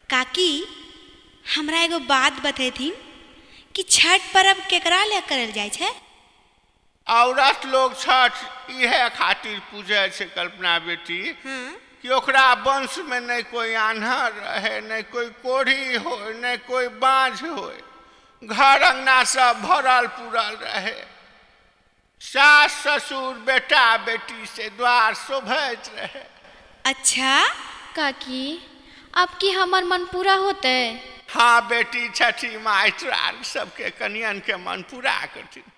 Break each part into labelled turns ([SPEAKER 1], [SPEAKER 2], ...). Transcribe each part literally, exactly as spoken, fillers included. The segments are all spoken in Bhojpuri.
[SPEAKER 1] काकी हमरा एगो बात बतेथिन कि छठ पर्व केकरा ले करल जाय छे।
[SPEAKER 2] औरत लोग छठ इहे खातिर पूजे छे कल्पना बेटी
[SPEAKER 1] हाँ?
[SPEAKER 2] कि ओकरा वंश में नहीं कोई आन्हर रहे, नहीं कोई कोढ़ी हो, नहीं कोई बाँझ हो, घर अंगना सब भरल पूरल रहे, सास ससुर बेटा बेटी से द्वार शोभैत रहे।
[SPEAKER 3] अच्छा काकी अब की हमर मन पूरा होते।
[SPEAKER 2] हाँ बेटी, छठी माई तोरा सबके कनियन के मन पूरा करथिन।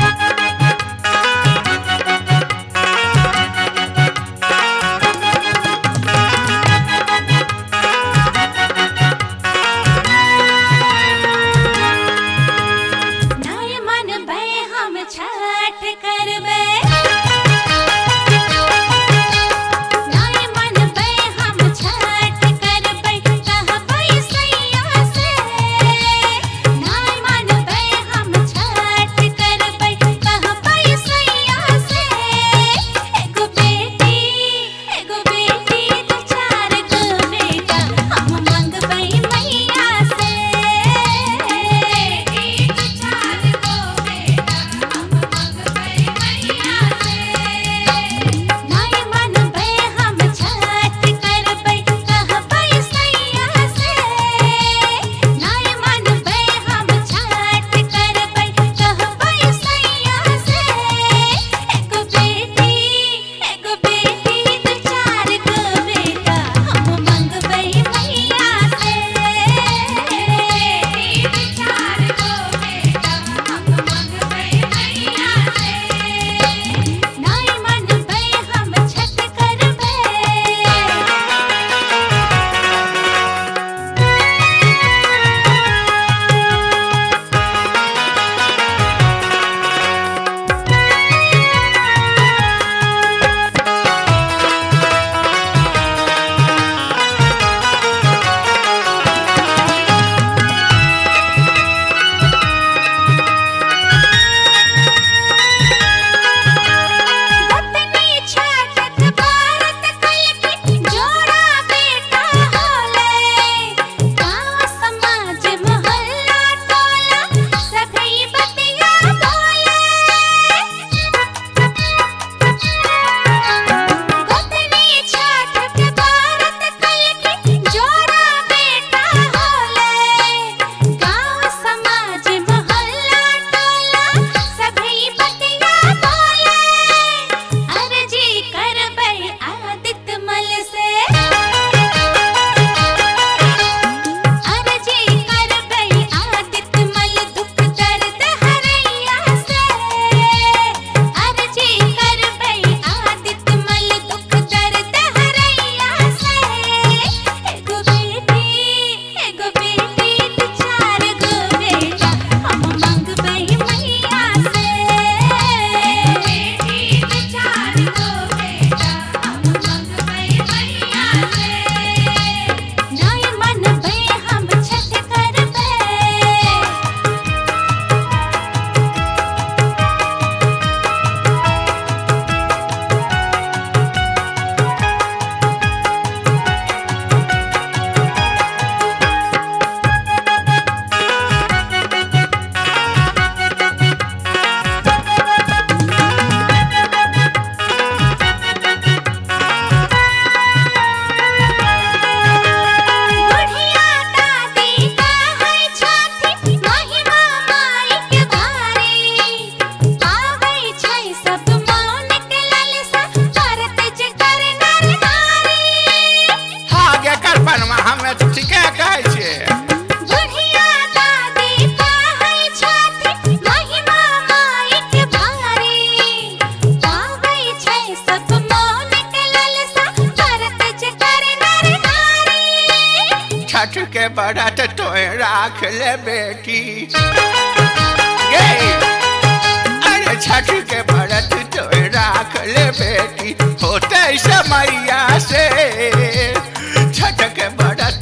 [SPEAKER 2] छठ के बरत तोय राख ले बेटी गे, अरे छठ के बरत तोय राख ले बेटी, होते समैया से छठ के बरत